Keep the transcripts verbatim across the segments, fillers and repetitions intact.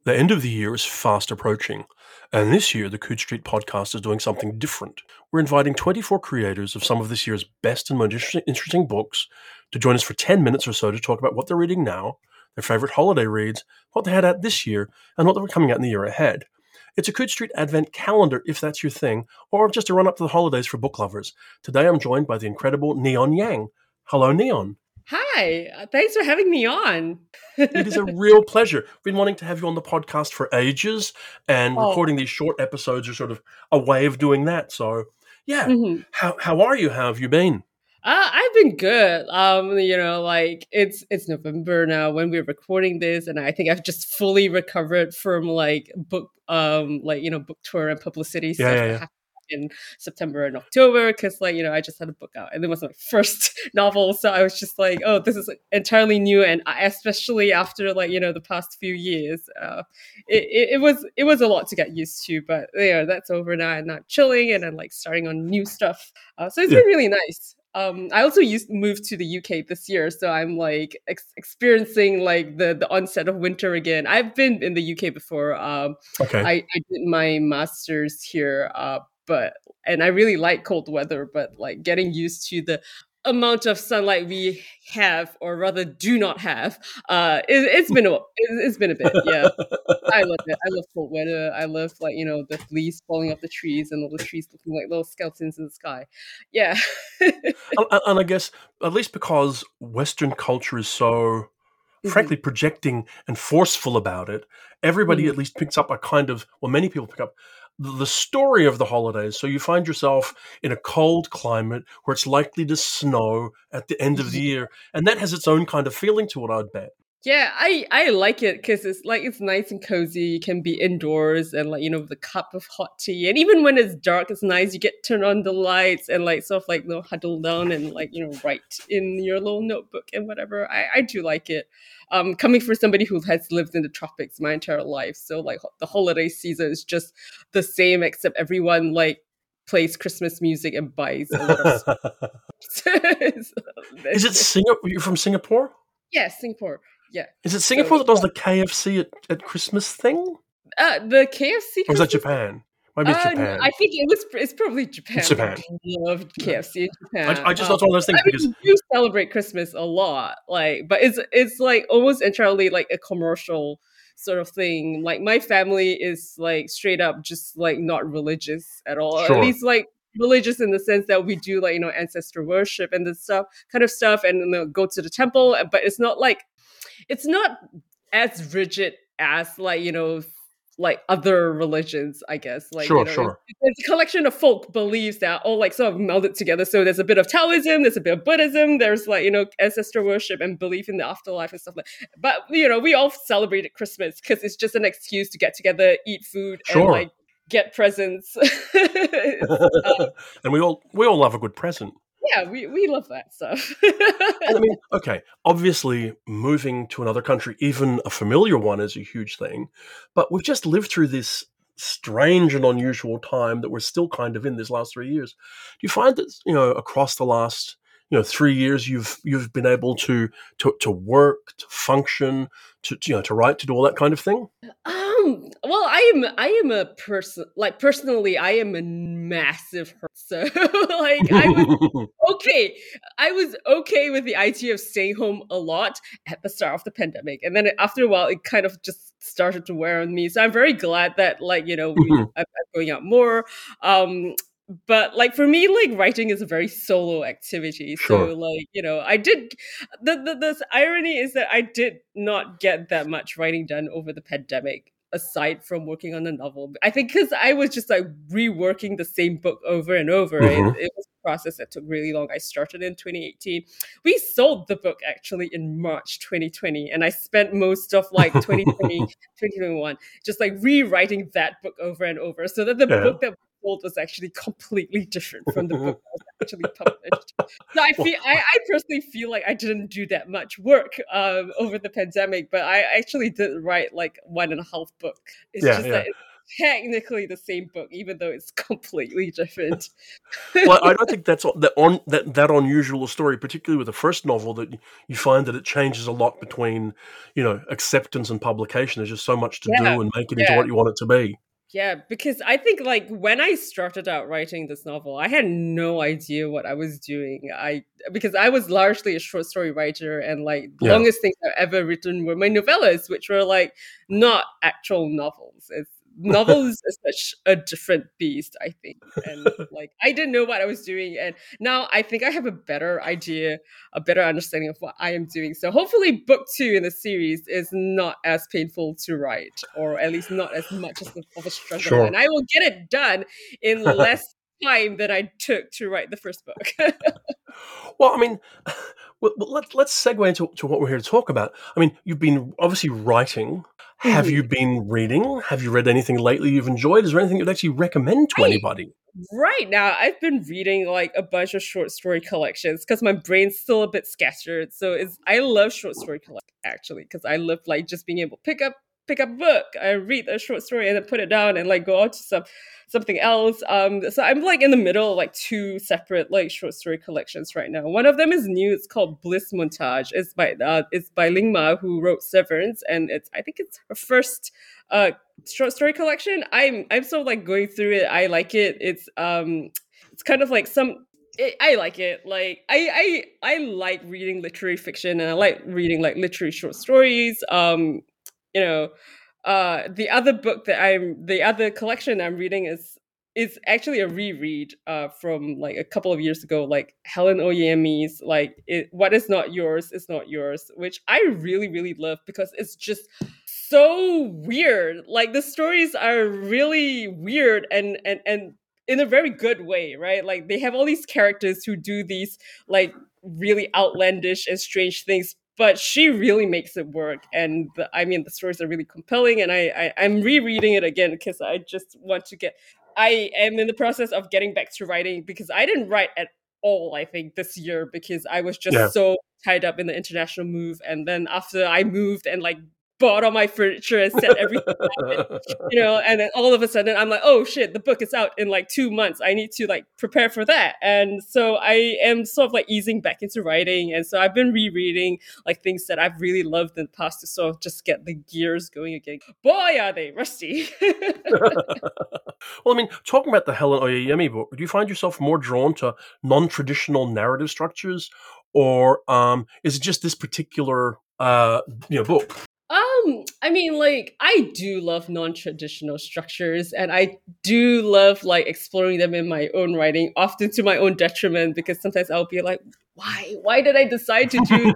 The end of the year is fast approaching, and this year the Coode Street podcast is doing something different. We're inviting twenty-four creators of some of this year's best and most interesting, interesting books to join us for ten minutes or so to talk about what they're reading now, their favorite holiday reads, what they had out this year, and what they were coming out in the year ahead. It's a Coode Street Advent calendar if that's your thing, or just a run-up to the holidays for book lovers. Today I'm joined by the incredible Neon Yang. Hello, Neon. Hi, uh, thanks for having me on. It is a real pleasure. I've been wanting to have you on the podcast for ages, and Oh. recording these short episodes are sort of a way of doing that. So, yeah. Mhm. How how are you? How have you been? Uh, I've been good. Um, you know, like it's it's November now when we're recording this, and I think I've just fully recovered from like book, um, like you know, book tour and publicity Yeah, stuff yeah, that yeah. happened in September and October. Because like you know, I just had a book out, and it was my first novel, so I was just like, oh, this is entirely new, and I, especially after like you know the past few years, uh, it, it it was it was a lot to get used to. But yeah, that's over now, and I'm chilling, and I'm like starting on new stuff. Uh, so it's Yeah. been really nice. Um, I also used moved to the U K this year, so I'm like ex- experiencing like the the onset of winter again. I've been in the U K before. Um, Okay. I, I did my master's here, uh, but and I really like cold weather, but like getting used to the amount of sunlight we have, or rather do not have, uh, it, it's been a it, it's been a bit, yeah. I love it. I love cold weather. I love like you know the leaves falling off the trees and all the trees looking like little skeletons in the sky. Yeah. and, and I guess at least because Western culture is so, frankly, Mhm, projecting and forceful about it, everybody mhm. at least picks up a kind of, well, many people pick up the the story of the holidays. So you find yourself in a cold climate where it's likely to snow at the end of the year, and that has its own kind of feeling to it, I'd bet. Yeah, I I like it because it's like it's nice and cozy. You can be indoors and like you know with a cup of hot tea, and even when it's dark, it's nice. You get turn on the lights and like sort of like you know, huddle down and like you know write in your little notebook and whatever. I I do like it. Um, coming from somebody who has lived in the tropics my entire life, so like ho- the holiday season is just the same, except everyone like plays Christmas music and buys a lot of. Sweets. Is it Singapore? You're from Singapore? Yeah, Singapore. Yeah. Is it So Singapore that does the K F C at, at Christmas thing? Uh, the K F C Or is that Christmas. Japan? Maybe it's Uh, no, Japan. I think it was. It's probably It's Japan. Japan. We love Yeah. K F C in I, Japan. I just Um, thought one of those things I because mean, we do celebrate Christmas a lot, like, but it's it's like almost entirely like a commercial sort of thing. Like my family is like straight up just like not religious at all. At sure, least like religious in the sense that we do like you know ancestor worship and this stuff kind of stuff, and you know, go to the temple. But it's not like it's not as rigid as like you know like other religions, I guess. Like you sure, know it, sure. it's a collection of folk beliefs that all like sort of melded together. So there's a bit of Taoism, there's a bit of Buddhism, there's like you know ancestor worship and belief in the afterlife and stuff like. But you know we all celebrated Christmas because it's just an excuse to get together, eat food, and Sure. like get presents. It's, uh, And we all we all love a good present. yeah, we we love that stuff. And I mean, okay, obviously moving to another country, even a familiar one, is a huge thing. But we've just lived through this strange and unusual time that we're still kind of in these last three years. Do you find that, you know, across the last, you know, three years you've you've been able to to, to work, to function, to, to you know, to write, to do all that kind of thing? Um, well, I am I am a person like personally I am a massive hurt. So like I was okay. I was okay with the idea of staying home a lot at the start of the pandemic. And then after a while it kind of just started to wear on me. So I'm very glad that like, you know, we I'm, I'm going out more. Um but like for me, like writing is a very solo activity. So Sure. like, you know, I did the, the the irony is that I did not get that much writing done over the pandemic aside from working on a novel. I think because I was just like reworking the same book over and over. It, Hmm. it was a process that took really long. I started in twenty eighteen. We sold the book actually in March twenty twenty, and I spent most of like twenty twenty, twenty twenty-one just like rewriting that book over and over so that the Yeah. book that world was actually completely different from the book that was actually published. So I Well, feel I, I personally feel like I didn't do that much work um, over the pandemic, but I actually did write like one and a half book. It's yeah, just yeah. that technically the same book, even though it's completely different. Well, I don't think that's that on that that unusual a story, particularly with the first novel, that you find that it changes a lot between, you know, acceptance and publication. There's just so much to Yeah, do and make it into yeah. what you want it to be. Yeah, because I think like when I started out writing this novel, I had no idea what I was doing. I because I was largely a short story writer, and like the Yeah. longest things I've ever written were my novellas, which were like not actual novels. It's, novels is such a different beast, I think. And like I didn't know what I was doing, and now I think I have a better idea, a better understanding of what I am doing. So hopefully book two in the series is not as painful to write, or at least not as much as the, of a struggle. Sure. And I will get it done in less time than I took to write the first book. Well, I mean, well, let's let's segue into to what we're here to talk about. I mean, you've been obviously writing. Have Mhm. you been reading? Have you read anything lately you've enjoyed? Is there anything you'd actually recommend to I anybody? Right now, I've been reading like a bunch of short story collections because my brain's still a bit scattered. So it's I love short story collections actually because I love like just being able to pick up pick up a book, I read a short story and then put it down and like go on to some something else. Um, so I'm like in the middle of like two separate like short story collections right now. One of them is new. It's called Bliss Montage. It's by uh, it's by Ling Ma, who wrote Severance, and it's I think it's her first uh short story collection. I'm I'm sort of like going through it. I like it. It's um it's kind of like some it, I like it. Like I I I like reading literary fiction and I like reading like literary short stories. Um you know, uh the other book that I'm the other collection I'm reading is is actually a reread uh from like a couple of years ago, like Helen Oyemi's like it, What Is Not Yours Is Not Yours, which I really really love because it's just so weird. Like the stories are really weird and and and in a very good way, right? Like they have all these characters who do these like really outlandish and strange things, but she really makes it work. And the, I mean, the stories are really compelling. And I, I I'm rereading it again because I just want to get. I am in the process of getting back to writing because I didn't write at all. I think this year because I was Yeah. just so tied up in the international move. And then after I moved and like bought all my furniture and set everything up, you know, and then all of a sudden I'm like, oh shit, the book is out in like two months. I need to like prepare for that. And so I am sort of like easing back into writing. And so I've been rereading like things that I've really loved in the past to sort of just get the gears going again. Boy, are they rusty. Well, I mean, talking about the Helen Oyeyemi book, do you find yourself more drawn to non-traditional narrative structures, or um, is it just this particular uh, you know book? Um, I mean, like, I do love non-traditional structures and I do love like exploring them in my own writing, often to my own detriment, because sometimes I'll be like, why? Why did I decide to do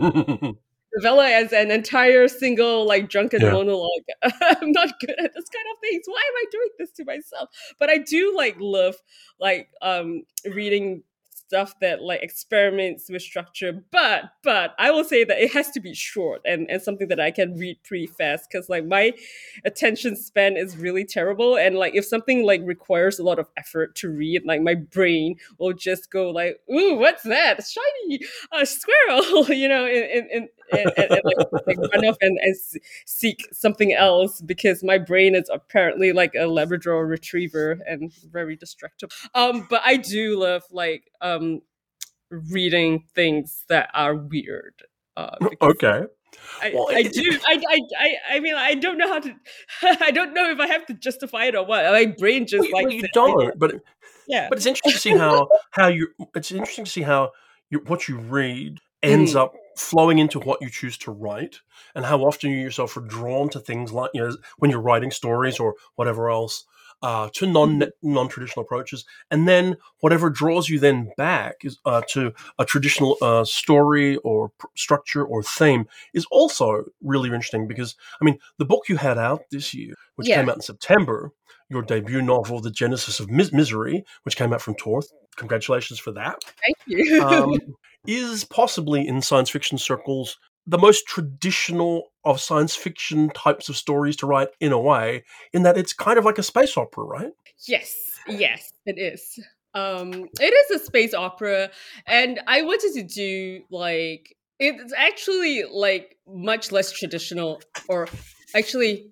novella as an entire single like drunken Yeah. monologue? I'm not good at this kind of things. Why am I doing this to myself? But I do like love like um reading stuff that like experiments with structure, but but I will say that it has to be short and and something that I can read pretty fast because like my attention span is really terrible, and like if something like requires a lot of effort to read, like my brain will just go like, ooh, what's that, shiny uh, squirrel, you know, and and, and, and, and like, like run off and, and seek something else because my brain is apparently like a Labrador retriever and very destructible. Um, but I do love like um reading things that are weird. Uh, because Okay. I, Well, I it, do I, I I I mean I don't know how to I don't know if I have to justify it or what. My brain just well, you, well, likes you it. don't, but Yeah. but it's interesting to see how how you. It's interesting to see how you, what you read ends Mhm. up flowing into what you choose to write, and how often you yourself are drawn to things like, you know, when you're writing stories or whatever else, uh, to non Mhm. non traditional approaches, and then whatever draws you then back is uh, to a traditional uh, story or pr- structure or theme is also really interesting because I mean the book you had out this year, which Yeah. came out in September, your debut novel, The Genesis of Mis- Misery, which came out from Tor. Congratulations for that. Thank you. Um, is possibly in science fiction circles the most traditional of science fiction types of stories to write in a way, in that it's kind of like a space opera, right? Yes, yes, it is. Um, it is a space opera, and I wanted to do like it's actually like much less traditional, or actually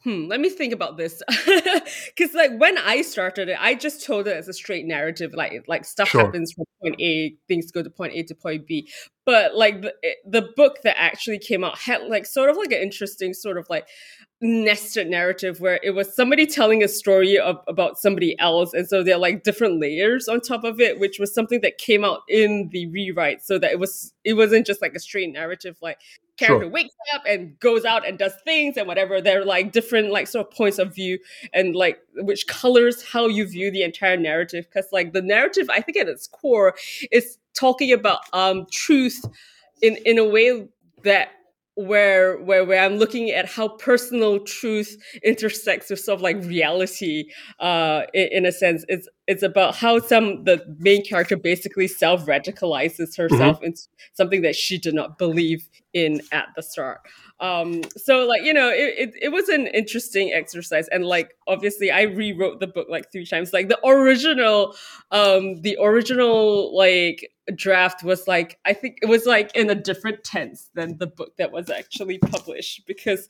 Hmm, let me think about this. Because like when I started it, I just told it as a straight narrative, like like stuff Sure. happens from point A, things go to point A to point B. But like the the book that actually came out had like sort of like an interesting sort of like nested narrative where it was somebody telling a story of, about somebody else, and so there are like different layers on top of it, which was something that came out in the rewrite, so that it was it wasn't just like a straight narrative like character Sure. wakes up and goes out and does things and whatever. They're like different like sort of points of view, and like which colors how you view the entire narrative, because like the narrative I think at its core is talking about um truth in in a way that where where where I'm looking at how personal truth intersects with sort of like reality. Uh, in, in a sense, it's it's about how some the main character basically self radicalizes Hmm. herself into something that she did not believe in at the start. Um, so like you know, it, it it was an interesting exercise, and like obviously I rewrote the book like three times. Like the original, um, the original like draft was like I think it was like in a different tense than the book that was actually published, because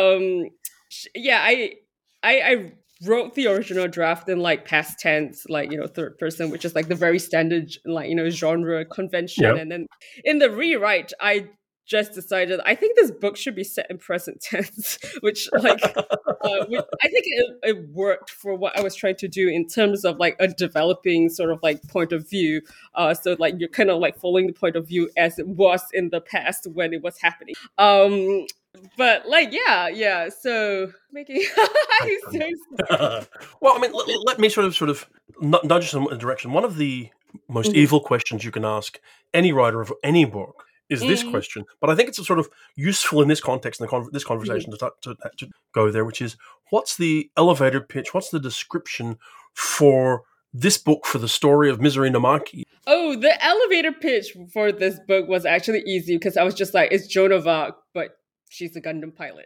um yeah I I, I wrote the original draft in like past tense, like you know third person, which is like the very standard like you know genre convention, Yeah. and then in the rewrite I just decided I think this book should be set in present tense, which like uh, which I think it, it worked for what I was trying to do in terms of like a developing sort of like point of view. Uh, so like you're kind of like following the point of view as it was in the past when it was happening. Um, but like yeah, yeah. So making I'm so sorry. Well, I mean, let, let me sort of sort of nu- nudge us in a direction. One of the most Mhm. evil questions you can ask any writer of any book is this Mm, question, but I think it's sort of useful in this context, in the con- this mhm. conversation, to, to, to go there, which is what's the elevator pitch? What's the description for this book, for the story of Misery no Maki? Oh, the elevator pitch for this book was actually easy because I was just like, it's Joan of Arc, but she's a Gundam pilot.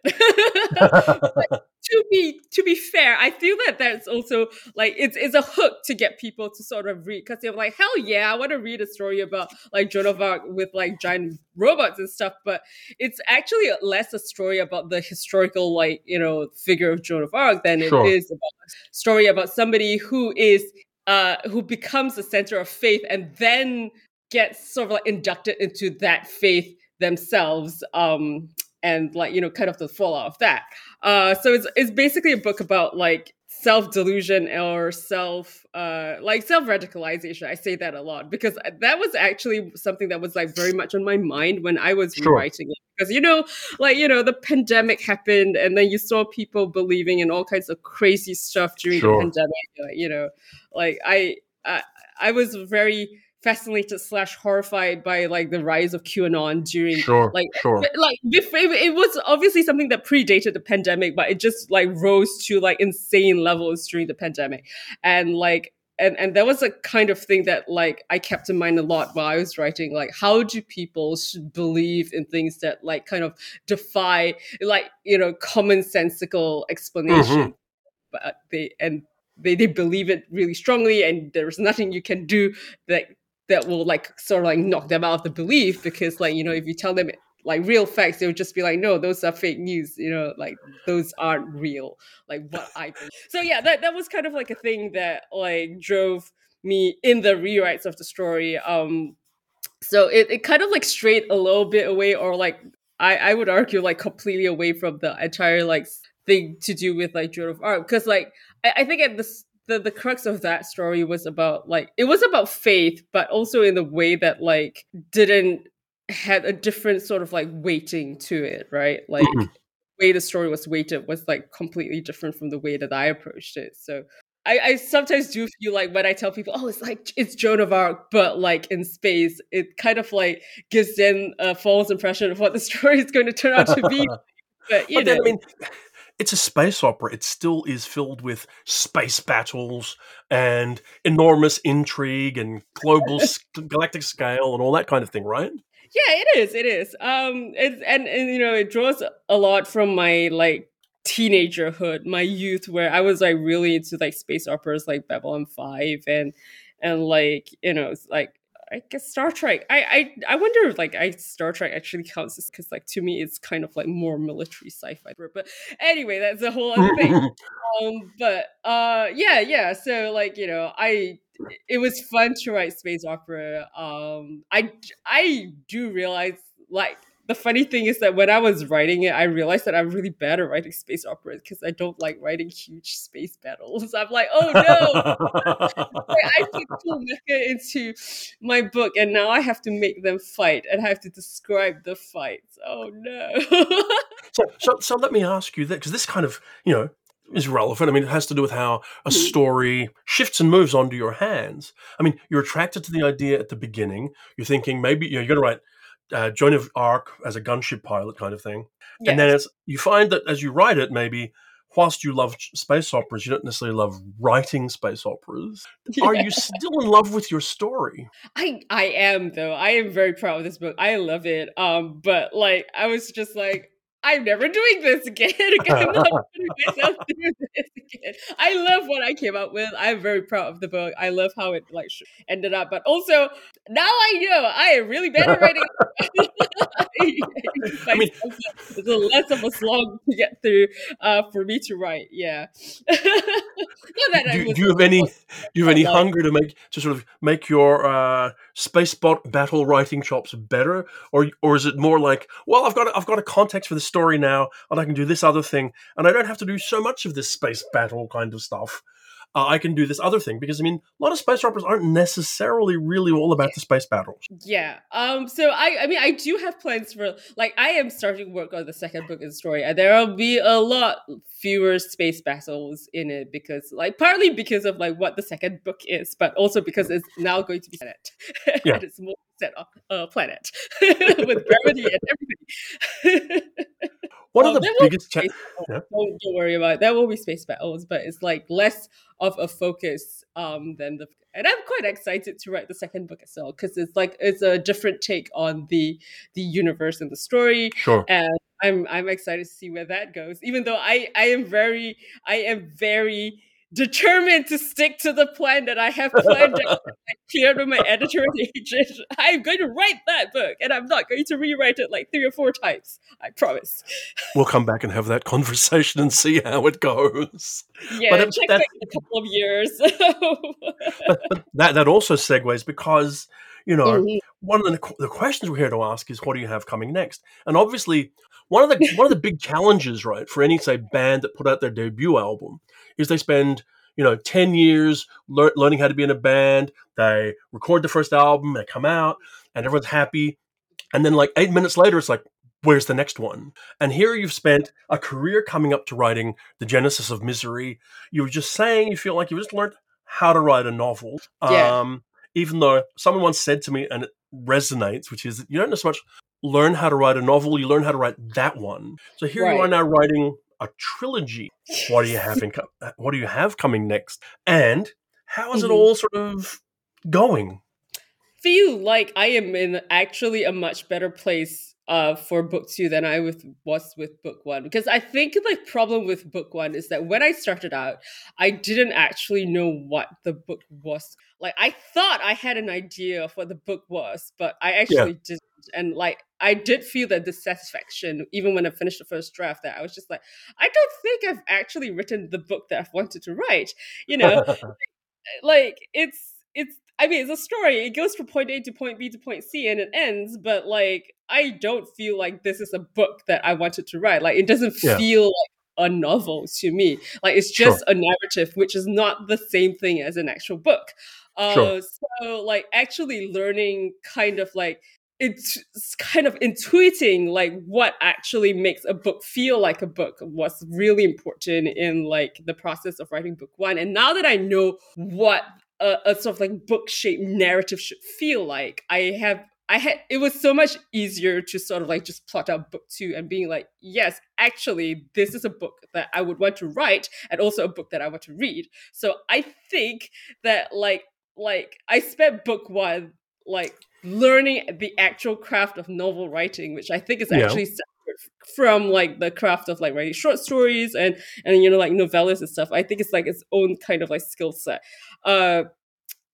But to be to be fair, I feel that that's also like it's it's a hook to get people to sort of read, because they're like, hell yeah, I want to read a story about like Joan of Arc with like giant robots and stuff. But it's actually less a story about the historical like you know figure of Joan of Arc than it Sure, is about a story about somebody who is uh, who becomes the center of faith and then gets sort of like inducted into that faith themselves. Um, and like you know, kind of the fallout of that. Uh, so it's it's basically a book about like self delusion or self uh like self radicalization. I say that a lot because that was actually something that was like very much on my mind when I was sure, rewriting it. Because you know, like you know, the pandemic happened, and then you saw people believing in all kinds of crazy stuff during the sure, pandemic. Like, you know, like I I, I was very fascinated slash horrified by like the rise of QAnon during sure, like sure. like before, it was obviously something that predated the pandemic, but it just like rose to like insane levels during the pandemic, and like and and that was a kind of thing that like I kept in mind a lot while I was writing. Like, how do people should believe in things that like kind of defy like you know commonsensical Hmm. explanation, but they and they, they believe it really strongly, and there's nothing you can do that that will like sort of like knock them out of the belief, because like you know if you tell them like real facts, they'll just be like, no, those are fake news, you know, like those aren't real, like what I believe. So yeah, that, that was kind of like a thing that like drove me in the rewrites of the story. Um so it, it kind of like strayed a little bit away, or like I, I would argue like completely away from the entire like thing to do with like Joan of Arc, because like I, I think at the, the the crux of that story was about like it was about faith, but also in the way that like didn't had a different sort of like weighting to it, right? Hmm. Like way the story was weighted was like completely different from the way that I approached it. So I, I sometimes do feel like when I tell people, oh, it's like it's Joan of Arc, but like in space, it kind of like gives them a false impression of what the story is going to turn out to be. But you But then, know, I mean, it's a space opera. It still is filled with space battles and enormous intrigue and global s- galactic scale and all that kind of thing, right? yeah, it is. It is. Um, it's and and you know, it draws a lot from my like teenagerhood, my youth, where I was like really into like space operas, like Babylon Five, and and like you know, it's like. I guess Star Trek. I I, I wonder if like I Star Trek actually counts because like to me it's kind of like more military sci-fi. But anyway, that's a whole other thing. Um, but uh, yeah, yeah. So like you know, I it was fun to write space opera. Um, I I do realize like. The funny thing is that when I was writing it, I realized that I'm really bad at writing space operas because I don't like writing huge space battles. I'm like, oh no, I put full mecha into my book, and now I have to make them fight and I have to describe the fights. Oh no. so, so, so let me ask you that, because this kind of, you know, is relevant. I mean, it has to do with how a story shifts and moves onto your hands. I mean, you're attracted to the idea at the beginning. You're thinking maybe you know, you're going to write uh, Joan of Arc as a gunship pilot kind of thing. Yes. And then it's, you find that as you write it, maybe whilst you love space operas, you don't necessarily love writing space operas. Yeah. Are you still in love with your story? I I am, though. I am very proud of this book. I love it. Um, but like, I was just like, I'm never doing this again. I'm not putting myself through this again. I love what I came up with. I'm very proud of the book. I love how it like ended up. But also, now I know I am really bad at writing. I mean, it's a less of a slog to get through uh, for me to write. Yeah. do, do you have any? Do you have any hunger to make to sort of make your uh, space bot battle writing chops better, or or is it more like, well, I've got a, I've got a context for the story now, and I can do this other thing, and I don't have to do so much of this space battle kind of stuff. Uh, I can do this other thing, because I mean, a lot of space operas aren't necessarily really all about the space battles. Yeah. Um. So I, I mean, I do have plans for like I am starting work on the second book of the story, and there will be a lot fewer space battles in it because, like, partly because of like what the second book is, but also because it's now going to be planet. Yeah. And it's more set on a planet with gravity and everything. One um, of the biggest cha- yeah. don't, don't worry about it. There will be space battles, but it's like less of a focus um, than the. And I'm quite excited to write the second book as well, because it's like it's a different take on the the universe and the story. Sure. And I'm I'm excited to see where that goes. Even though I I am very I am very. determined to stick to the plan that I have planned. I cleared with my editor and agent. I'm going to write that book, and I'm not going to rewrite it like three or four times. I promise. We'll come back and have that conversation and see how it goes. Yeah, but check back in a couple of years. but, but that that also segues, because you know mm-hmm. one of the, the questions we're here to ask is, what do you have coming next? And obviously, one of the one of the big challenges, right, for any say band that put out their debut album is they spend, you know, ten years lear- learning how to be in a band. They record the first album, they come out, and everyone's happy. And then like eight minutes later, it's like, where's the next one? And here you've spent a career coming up to writing The Genesis of Misery. You were just saying you feel like you just learned how to write a novel. Yeah. Um, even though someone once said to me, and it resonates, which is that you don't so much learn how to write a novel, you learn how to write that one. So here right. you are now writing a trilogy. What do you have in, what do you have coming next? And how is mm-hmm. it all sort of going? Feel like I am in actually a much better place uh, for book two than I with, was with book one. Because I think the problem with book one is that when I started out, I didn't actually know what the book was. Like, I thought I had an idea of what the book was, but I actually yeah. didn't. And like, I did feel that dissatisfaction, even when I finished the first draft, that I was just like, I don't think I've actually written the book that I've wanted to write. You know, like, like it's, it's, I mean, it's a story. It goes from point A to point B to point C and it ends, but like, I don't feel like this is a book that I wanted to write. Like, it doesn't yeah. feel like a novel to me. Like, it's just sure. a narrative, which is not the same thing as an actual book. Uh, sure. So like actually learning kind of like, it's kind of intuiting like what actually makes a book feel like a book was really important in like the process of writing book one. And now that I know what a, a sort of like book-shaped narrative should feel like, I have I had it was so much easier to sort of like just plot out book two and being like, yes, actually, this is a book that I would want to write and also a book that I want to read. So I think that like like I spent book one like learning the actual craft of novel writing, which I think is actually yeah. separate from like the craft of like writing short stories and and you know like novellas and stuff. I think it's like its own kind of like skill set. Uh,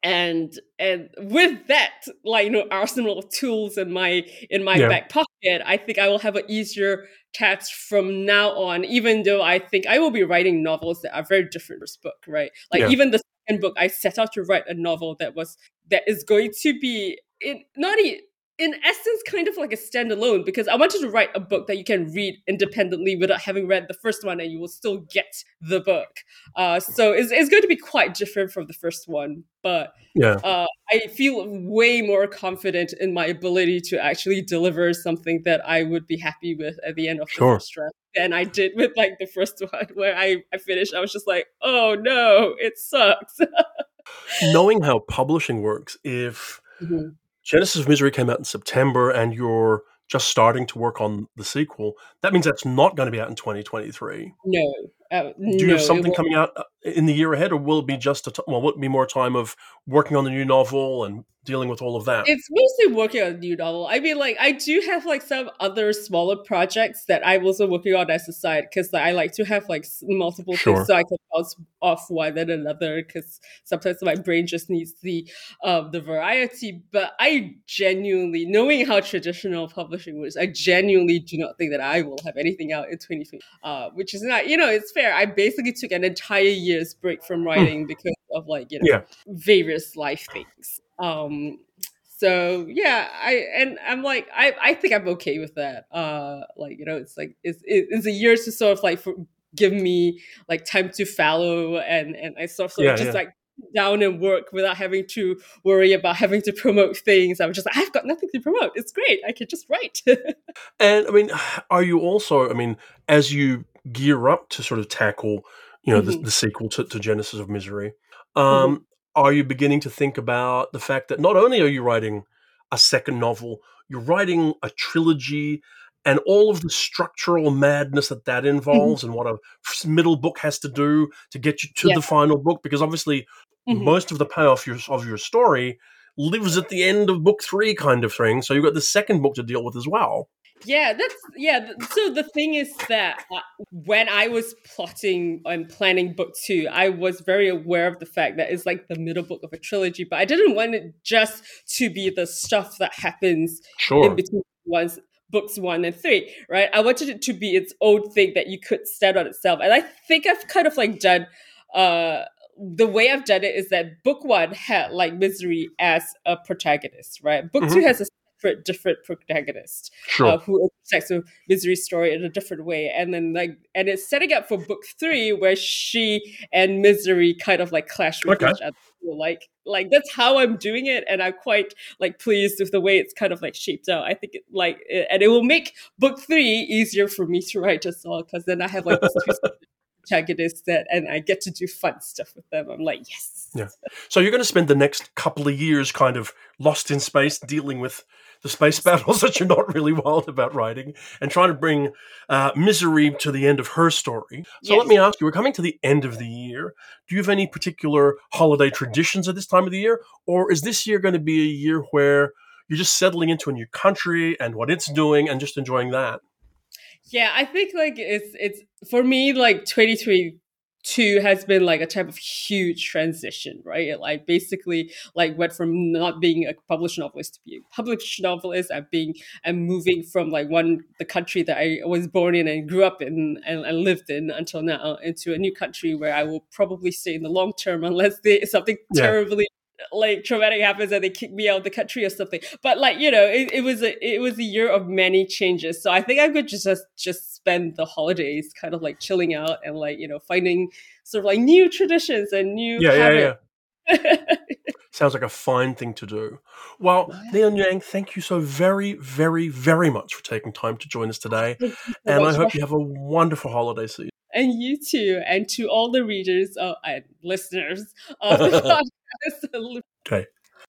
and and with that, like, you know, arsenal of tools in my in my Yeah. back pocket, I think I will have an easier task from now on, even though I think I will be writing novels that are very different from this book, right? Like, Yeah. even the second book, I set out to write a novel that was that is going to be in not e- in essence kind of like a standalone, because I wanted to write a book that you can read independently without having read the first one, and you will still get the book. Uh, so it's, it's going to be quite different from the first one, but Yeah. uh, I feel way more confident in my ability to actually deliver something that I would be happy with at the end of the Sure. first draft than I did with like the first one, where I, I finished. I was just like, oh no, it sucks. Knowing how publishing works, if Mhm. Genesis of Misery came out in September and you're just starting to work on the sequel, that means that's not going to be out in twenty twenty-three. No, uh, Do you have no, it something will. coming out uh, in the year ahead, or will it be just a t- well, will it be more time of working on the new novel and dealing with all of that? It's mostly working on a new novel. I mean, like, I do have like some other smaller projects that I'm also working on as a side, because like, I like to have like s- multiple things Sure. so I can bounce off one and another, because sometimes my brain just needs the um the variety. But I genuinely, knowing how traditional publishing was, I genuinely do not think that I will have anything out in twenty twenty. Uh, which is not, you know, it's fair. I basically took an entire year's break from Hmm. writing because of like, you know, Yeah. various life things. Um, so yeah, I and I'm like, I I think I'm okay with that. Uh, like, you know, it's like it's it's a year to sort of like for, give me like time to fallow, and and I sort of, sort of Yeah. just Yeah. like sit down and work without having to worry about having to promote things. I'm just like, I've got nothing to promote. It's great. I can just write. And I mean, are you also, I mean, as you gear up to sort of tackle, you know, the, Mhm, the sequel to, to Genesis of Misery, mhm, um, are you beginning to think about the fact that not only are you writing a second novel, you're writing a trilogy and all of the structural madness that that mhm. involves and what a f- middle book has to do to get you to Yeah. the final book? Because obviously, Mhm. most of the payoff your, of your story lives at the end of book three, kind of thing. So you've got the second book to deal with as well. Yeah, that's yeah. th- So the thing is that uh, when I was plotting and planning book two, I was very aware of the fact that it's like the middle book of a trilogy, but I didn't want it just to be the stuff that happens in Sure. between ones books one and three, right? I wanted it to be its own thing that you could stand on itself, and I think I've kind of like done. Uh, the way I've done it is that book one had like Misery as a protagonist, right? Book two Hmm. has a separate, different protagonist uh, Sure. who intersects with Misery's story in a different way, and then like, and it's setting up for book three where she and Misery kind of like clash with Okay. each other. So, like, like that's how I'm doing it, and I'm quite like pleased with the way it's kind of like shaped out. I think it like, it, and it will make book three easier for me to write as well, because then I have like these two protagonists that, and I get to do fun stuff with them. I'm like, yes. Yeah. So you're going to spend the next couple of years kind of lost in space, dealing with the space battles that you're not really wild about writing, and trying to bring uh, Misery to the end of her story. So let Yes. me ask you: we're coming to the end of the year. Do you have any particular holiday traditions at this time of the year, or is this year going to be a year where you're just settling into a new country and what it's doing, and just enjoying that? Yeah, I think like it's it's for me like twenty twenty-two has been like a type of huge transition, right? It, like basically like went from not being a published novelist to being a published novelist, and being and moving from like one the country that I was born in and grew up in and, and lived in until now, into a new country where I will probably stay in the long term unless they, something Yeah. terribly like traumatic happens and they kick me out of the country or something. But like, you know, it, it was a it was a year of many changes. So I think I could just just just spend the holidays kind of like chilling out and like, you know, finding sort of like new traditions and new Yeah. Yeah. habits. Yeah. Sounds like a fine thing to do. Well, Neon Yang, thank you so very, very, very much for taking time to join us today. Thank you so And I much for, hope you have a wonderful holiday season. and you too, and to all the readers uh, and listeners of the podcast. Okay.